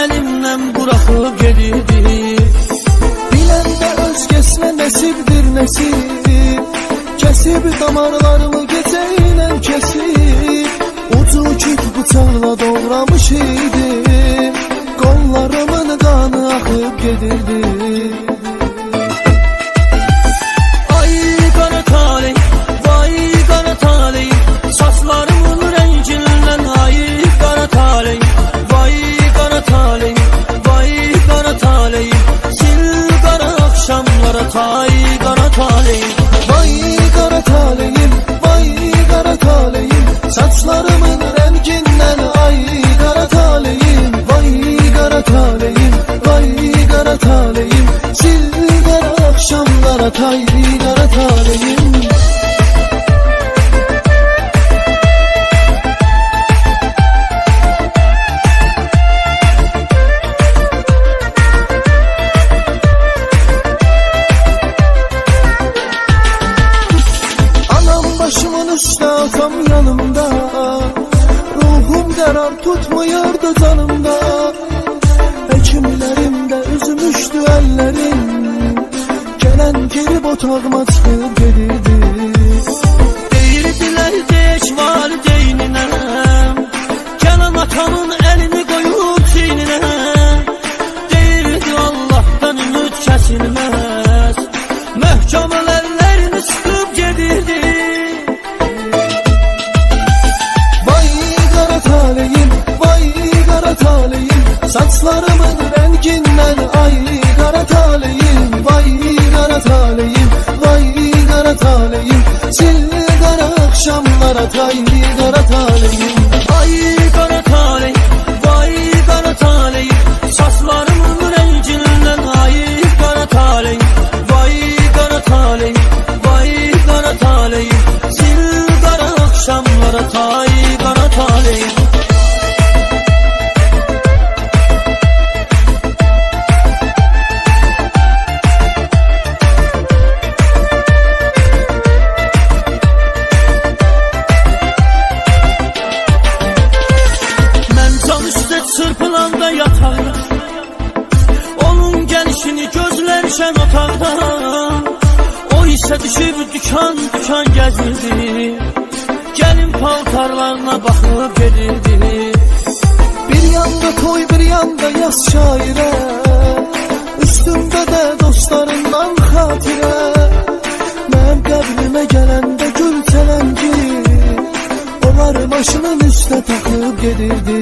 əlimdən buraxıb gedirdi. Biləndə özgəsinə nəsibdir nəsib, kəsib damarlarımı gecə ilə kesib, ucu küt bıçaqla doğramış idim, qollarımın qanı axıb gedirdi. Ay qara taley, vay qara taley, saçlarımın rəngindən ay qara taley, vay qara taley, vay qara taley, sil qara axşamlara tay qara taley. Vay qara taleyim, vay qara taleyim, saçlarımın rəngindən ay qara taleyim, vay qara taleyim, vay qara taleyim, sil qara axşamlara tay qara taleyim. Başımın üstə atam yanımda, ruhum qərar tutmuyordu canımda. Həkimlərimdə üzmüşdü əllərim, gələn girib otağıma çıxıb gedirdi. Deyirdilər deş valideyninə, gələn atanın əlini qoyub çiyninə. Deyirdi Allahdan ümid kəsilməz, möhkəm əllərini sıxıb gedirdi. Saçlarımın rəngindən ay qara taleyim, vay qara taleyim, vay qara taleyim, sil qara axşamlara tay qara taleyim. Ay qara taley, vay qara taley, saçlarımın rəngindən ay qara taley, vay qara taley, vay qara taley, sil qara axşamlara tay qara taley. Çırpılanda yatağda, onun gəlişini gözlərkən otaqda, o isə düşüb dükan gəzirdi, gəlin paltarlarına baxıb gedirdi. Bir yanda toy, bir yanda yaz şairə, üstümdə də dostlarından xatirə, mənim qəbrimə gələndə gül çələngi, onlar başının üstə taxıb gedirdi.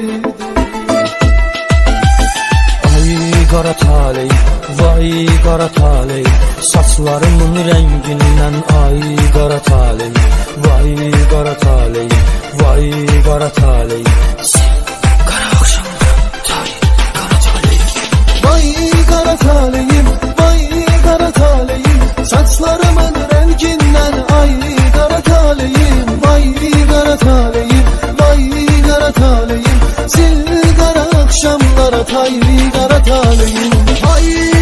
Qara taley, vay qara taley, saçlarımın rəngindən ay qara taley, vay qara taley, vay qara taley, sil qara axşamlara tay qara taley. Vay qara taleyim, vay qara taleyim, saçlarımın rəngindən ay qara taleyim, vay qara taleyim, vay qara taleyim, sil qara axşamlara tay qara taleyim. Ay